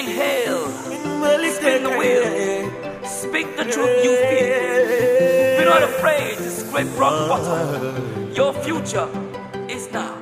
Inhale, spin the wheel, speak the truth you feel. Be not afraid to scrape rock bottom. Your future is now.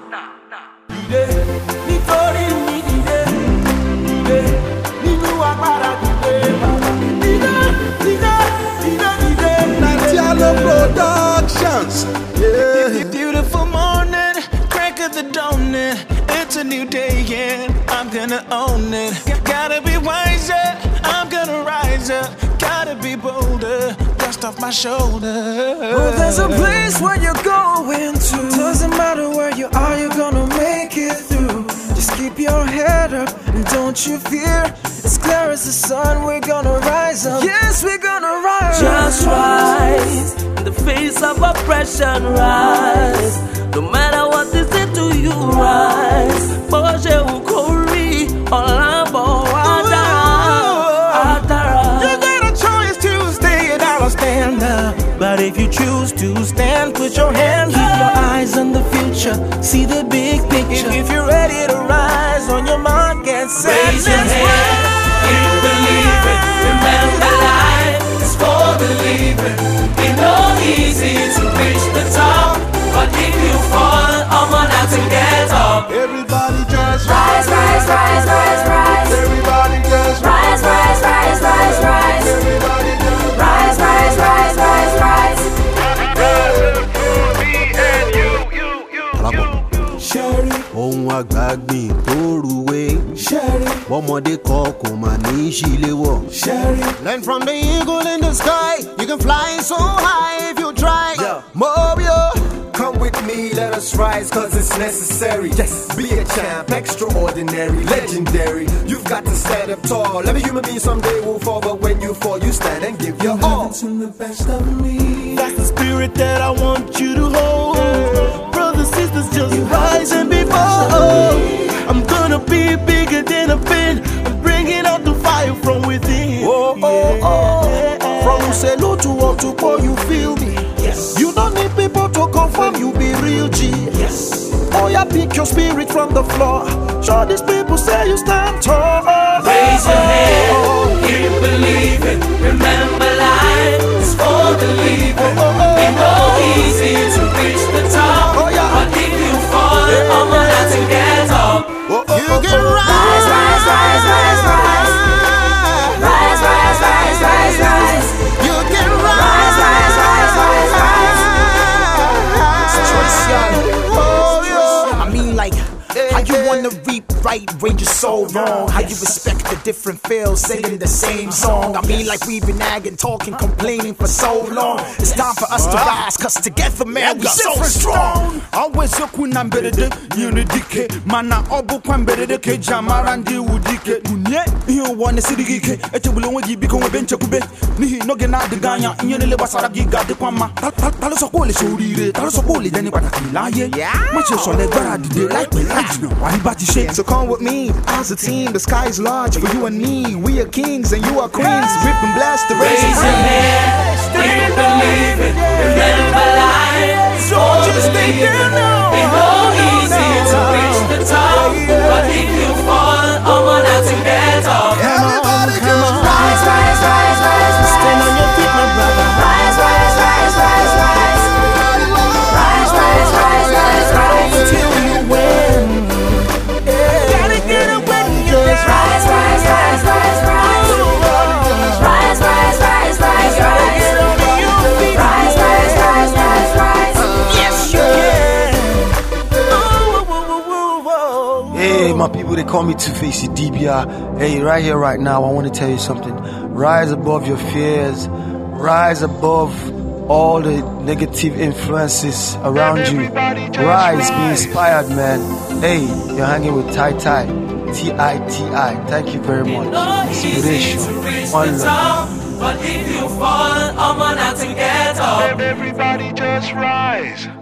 Productions. Yeah. Beautiful morning, crack of the dawn. It's a new day, and I'm gonna own it. Gotta be wiser, I'm gonna rise up. Gotta be bolder, dust off my shoulder. Well, there's a place where you're going to. Doesn't matter where you are, you're gonna make it through. Just keep your head up and don't you fear. As clear as the sun, we're gonna rise up. Yes, we're gonna rise. Just rise in the face of oppression. Rise, no matter what they say to you. Rise, Boje ukori olabo adara. You got a choice to stay down or stand up. But if you choose to stand, put your hands up. Keep your eyes on the future, see the big picture. If you're ready to rise, on your mark and set, raise your hand. You believe it. Remember, life is for believing. It's not easy to reach the top, but if you fall, I'm on out to get up. Everybody just rise, rise, rise, rise, rise. Everybody just rise, rise, rise, rise, rise. Everybody just rise, rise, rise, rise, rise. ohun àgbàgbìn tó rúwé ọmọdé kọ kò mà ní ṣíléwọ̀. Learn from the eagle in the sky. You can fly so high if you try. Mobio, come with me, let us rise, cause it's necessary. Yes, be a champ, extraordinary, legendary. You've got to stand up tall. Every human being someday will fall, but when you fall, you stand and give your all. The best of me. That's the spirit that I want you to hold. Brothers, sisters, just rise and be bold. I'm gonna be bigger than I've been. I'm bringing out the fire from within. From Uselo to Otupo, you feel me? Yes. You don't need people to confirm you be real G. Yes. Oh, yeah, pick your spirit from the floor. Show these people say you stand tall. Raise your hand, keep believing. Remember, life is for believing. It's not easy to reach the top, but if you fall, I'm gonna to get up. you can Rise, rise, rise, rise, rise. Rise, rise, rise, rise, rise. You can Rise, rise, rise, rise, rise. I mean, like, how you wanna reap right when you're so wrong? How you respect the different feels, singing the same song? I mean, like, we've been nagging, talking, complaining for so long. It's time for us to rise, cause together, man, we so strong. Always a kunam berede, unidike. Mana obu kwan berede ke jamarandi udike. Unye, you wanna see the geek. Etebulon with Yibi con bench kube. Nihi no gena de ganya, inye basara giga de kwama. Talosokoli shuri, talosokoli deni watakilaye. Much so let de like me. So come with me, as a team, the sky is large for you and me. We are kings and you are queens. Rip and blast the race. Raise your hand, keep believing. Remember, life is for believing. It's not easy to reach the top, but if you fall, I'm gonna to get up. Everybody just Rise, rise, rise, rise, rise. Stand on your feet, my brother. Rise, rise, rise, rise, rise. Rise, rise, rise, rise, rise. Till you win. Gotta get up when you Rise, rise, rise, rise, rise. Rise, rise, rise, rise, rise. Rise, rise, rise, rise, rise. Yes, you can. Hey, my people, they call me Two-Face DBR. Hey, right here, right now, I want to tell you something. Rise above your fears. Rise above all the negative influences around you. Rise, be inspired, man. Hey, you're hanging with Tai Tai. T-I-T-I. Thank you very much. Inspiration. One love. But if you fall, I'm gonna to get up. Everybody just rise.